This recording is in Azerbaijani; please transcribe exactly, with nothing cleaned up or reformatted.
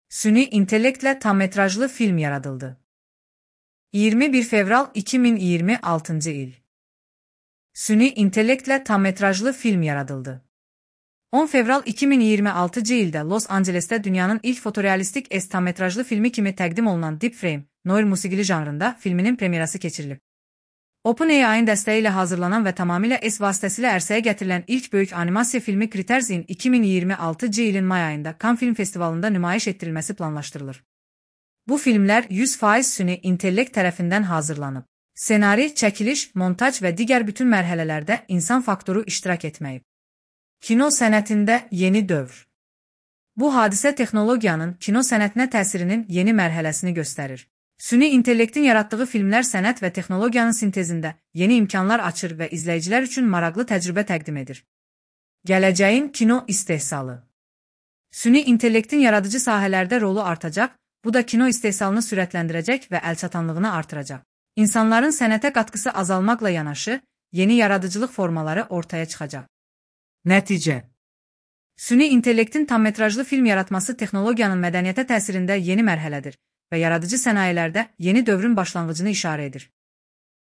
Süni intellektlə tammetrajlı film yaradıldı. iyirmi bir fevral iki min iyirmi altıncı il. Süni intellektlə tammetrajlı film yaradıldı. on fevral iki min iyirmi altıncı ildə Los Angelesdə dünyanın ilk fotorealistik S tammetrajlı filmi kimi təqdim olunan Deep Frame, noir musiqili janrında filminin premyerası keçirilib. OpenAI-ın dəstəyi ilə hazırlanan və tamamilə S vasitəsilə ərsəyə gətirilən ilk böyük animasiya filmi Critters-in iki min iyirmi altıncı ilin may ayında Cannes Film Festivalında nümayiş etdirilməsi planlaşdırılır. Bu filmlər yüz faiz süni intellekt tərəfindən hazırlanıb. Senari, çəkiliş, montaj və digər bütün mərhələlərdə insan faktoru iştirak etməyib. Kino sənətində yeni dövr. Bu hadisə texnologiyanın kino sənətinə təsirinin yeni mərhələsini göstərir. Süni intellektin yaratdığı filmlər sənət və texnologiyanın sintezində yeni imkanlar açır və izləyicilər üçün maraqlı təcrübə təqdim edir. Gələcəyin kino istehsalı. Süni intellektin yaradıcı sahələrdə rolu artacaq, bu da kino istehsalını sürətləndirəcək və əlçatanlığını artıracaq. İnsanların sənətə qatqısı azalmaqla yanaşı, yeni yaradıcılıq formaları ortaya çıxacaq. Nəticə. Süni intellektin tammetrajlı film yaratması texnologiyanın mədəniyyətə təsirində yeni mərhələdir və yaradıcı sənayelərdə yeni dövrün başlanğıcını işarə edir.